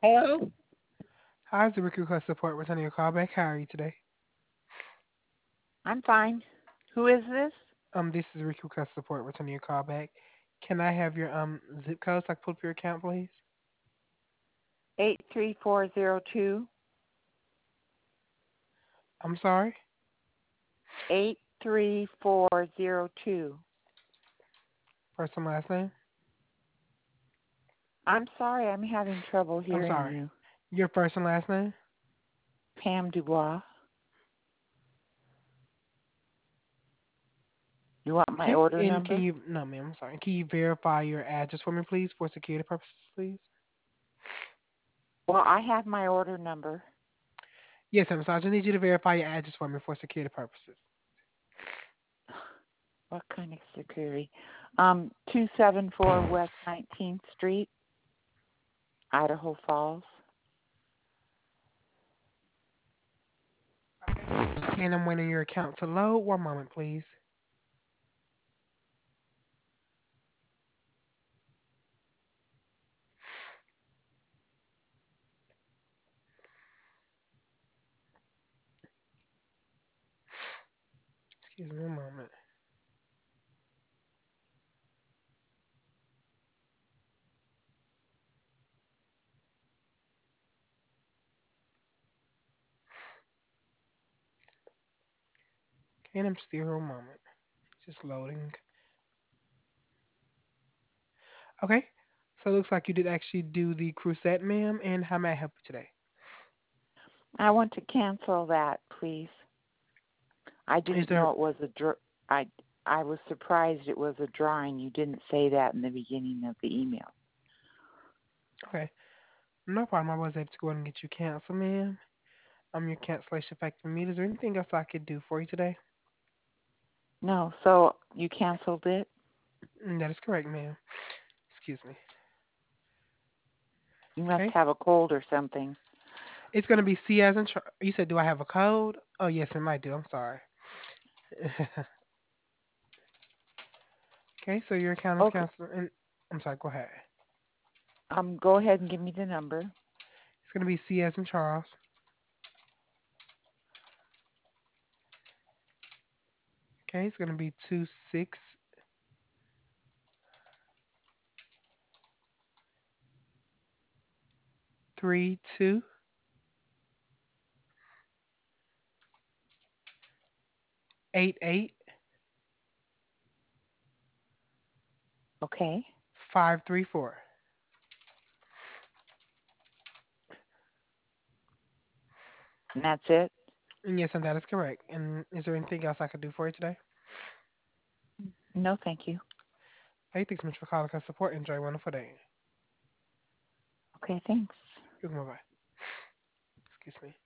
Hello? Hi, the request support returning your call back. How are you today? I'm fine. Who is this? This is request support returning your call back. Can I have your zip code so I can pull up your account, please? 83402. I'm sorry. 83402. First and last name. I'm sorry, I'm having trouble I'm hearing sorry. you. Your first and last name. Pam Dubois. You want my Okay. order And can number? you? No, ma'am. I'm sorry. Can you verify your address for me, please, for security purposes, please? Well, I have my order number. Yes, ma'am. So I just need you to verify your address for me for security purposes. What kind of security? 274 West 19th Street, Idaho Falls. And I'm waiting your account to load. One moment, please. Excuse me, one moment. Okay, and I'm still here. One moment. Just loading. Okay. So it looks like you did actually do the crusade, ma'am. And how may I help you today? I want to cancel that, please. I Is didn't there know it was a I I was surprised it was a drawing. You didn't say that in the beginning of the email. okay? No problem. I was able to go ahead and get you canceled, ma'am. Your cancellation factor meter. Is there anything else I could do for you today? No, so you canceled it? That is correct, ma'am. Excuse me. You must Okay. have a cold or something. It's gonna be C as in. You said, do I have a code? Oh yes, it might do. I'm sorry. Okay, so your account is Okay. canceled. And I'm sorry. Go ahead. Go ahead and give me the number. It's gonna be C as in Charles. Okay, it's gonna be Okay. 2688534. And that's it? And yes, and that is correct. And is there anything else I could do for you today? No, thank you. Hey, thanks so much for calling us support. Enjoy a wonderful day. Okay, thanks. Bye bye. Excuse me.